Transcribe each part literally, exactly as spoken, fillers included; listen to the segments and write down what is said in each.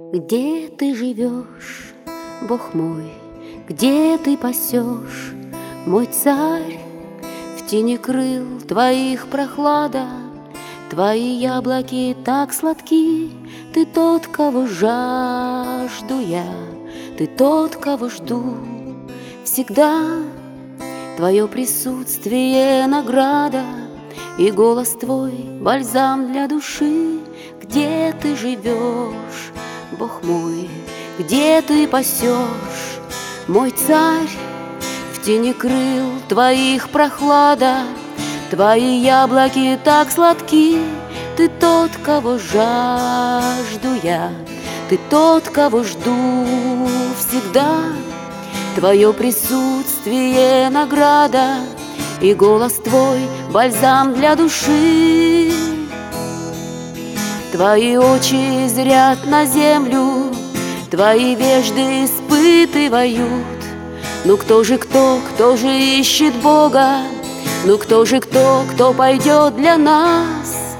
Где ты живешь, Бог мой, где ты пасешь, мой царь? В тени крыл твоих прохлада, твои яблоки так сладки. Ты тот, кого жажду я, ты тот, кого жду всегда. Твое присутствие награда, и голос твой бальзам для души. Где ты живешь, Бог мой, где ты пасешь, мой царь? В тени крыл твоих прохлада, твои яблоки так сладки. Ты тот, кого жажду я, ты тот, кого жду всегда. Твое присутствие награда, и голос твой бальзам для души. Твои очи зрят на землю, твои вежды испытывают. Ну кто же кто, кто же ищет Бога? Ну кто же кто, кто пойдет для нас?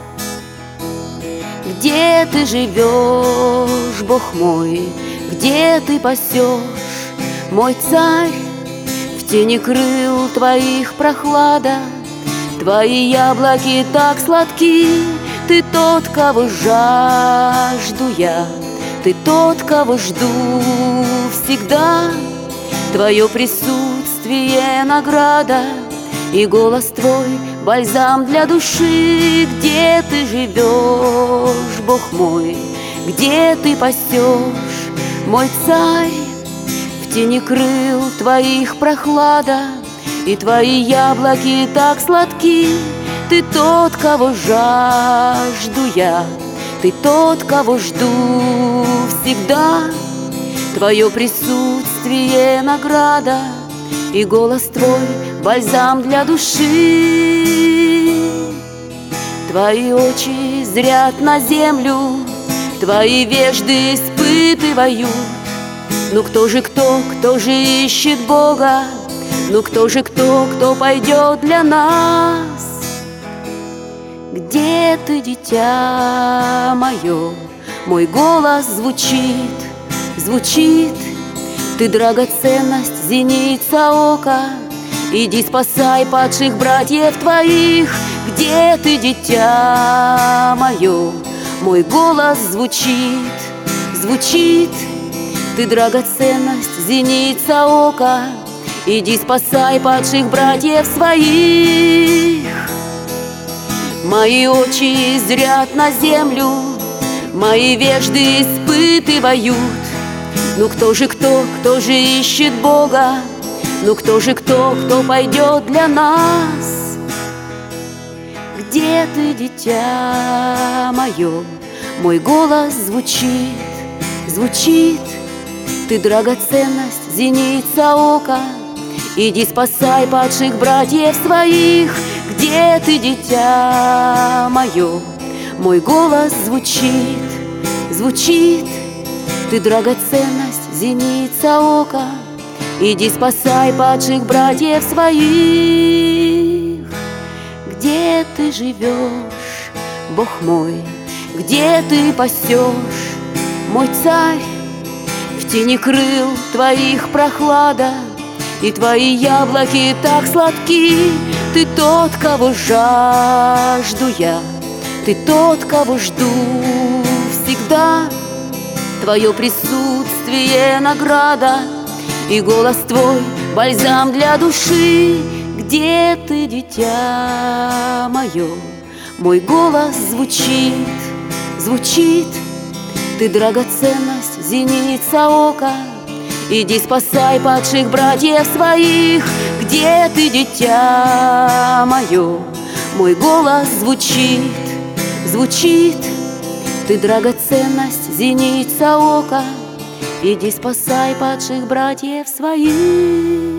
Где ты живешь, Бог мой, где ты пасешь, мой царь? В тени крыл твоих прохлада, твои яблоки так сладки. Ты тот, кого жажду я, ты тот, кого жду всегда. Твое присутствие награда, и голос твой бальзам для души. Где ты живешь, Бог мой, где ты пасешь, мой царь? В тени крыл твоих прохлада, и твои яблоки так сладки. Ты тот, кого жажду я, ты тот, кого жду всегда. Твое присутствие награда, и голос твой бальзам для души. Твои очи зрят на землю, твои вежды испытывают. Ну кто же кто, кто же ищет Бога? Ну кто же кто, кто пойдет для нас? Где ты, дитя мое? Мой голос звучит, звучит. Ты драгоценность, зеница ока. Иди спасай падших братьев твоих. Где ты, дитя мое? Мой голос звучит, звучит. Ты драгоценность, зеница ока. Иди спасай падших братьев своих. Мои очи зрят на землю, мои вежды испытывают. Ну кто же кто, кто же ищет Бога? Ну кто же кто, кто пойдет для нас? Где ты, дитя мое? Мой голос звучит, звучит. Ты драгоценность, зеница ока. Иди спасай падших братьев своих. Где ты, дитя мое? Мой голос звучит, звучит. Ты драгоценность, зеница ока. Иди спасай падших братьев своих. Где ты живешь, Бог мой, где ты пасешь, мой царь? В тени крыл твоих прохлада, и твои яблоки так сладки. Ты тот, кого жажду я, ты тот, кого жду всегда. Твое присутствие награда, и голос твой бальзам для души. Где ты, дитя мое? Мой голос звучит, звучит. Ты драгоценность, зеница ока. Иди спасай падших братьев своих. Где ты, дитя мое? Мой голос звучит, звучит. Ты драгоценность, зеница ока. Иди спасай падших братьев своих.